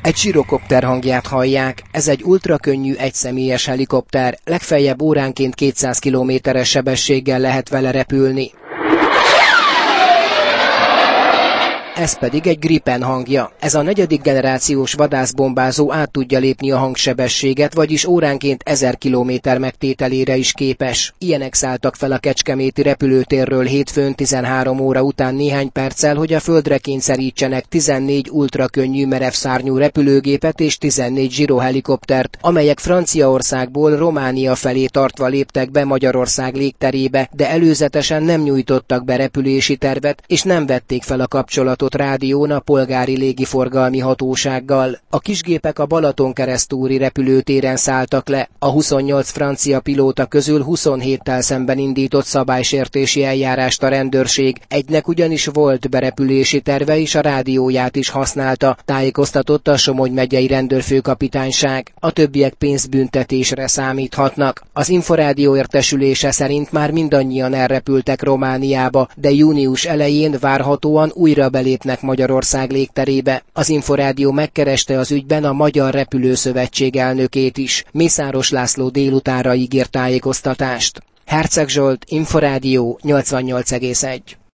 Egy zsirokopter hangját hallják, ez egy ultrakönnyű egyszemélyes helikopter, legfeljebb óránként 200 km-es sebességgel lehet vele repülni. Ez pedig egy Gripen hangja. Ez a 4. generációs vadászbombázó át tudja lépni a hangsebességet, vagyis óránként 1000 km megtételére is képes. Ilyenek szálltak fel a kecskeméti repülőtérről hétfőn 13 óra után néhány perccel, hogy a földre kényszerítsenek 14 ultrakönnyű merevszárnyú repülőgépet és 14 zsirohelikoptert, amelyek Franciaországból Románia felé tartva léptek be Magyarország légterébe, de előzetesen nem nyújtottak be repülési tervet, és nem vették fel a kapcsolatot rádión a polgári légiforgalmi hatósággal. A kisgépek a Balatonkeresztúri repülőtéren szálltak le. A 28 francia pilóta közül 27-tel szemben indított szabálysértési eljárást a rendőrség. Egynek ugyanis volt berepülési terve, és a rádióját is használta, tájékoztatott a Somogy megyei rendőrfőkapitányság. A többiek pénzbüntetésre számíthatnak. Az Inforádió értesülése szerint már mindannyian elrepültek Romániába, de június elején várhatóan újra belépnek Magyarország légterébe. Az Inforádió megkereste az ügyben a Magyar Repülőszövetség elnökét is. Mészáros László délutánra ígért tájékoztatást. Herceg Zsolt, Inforádió 88,1.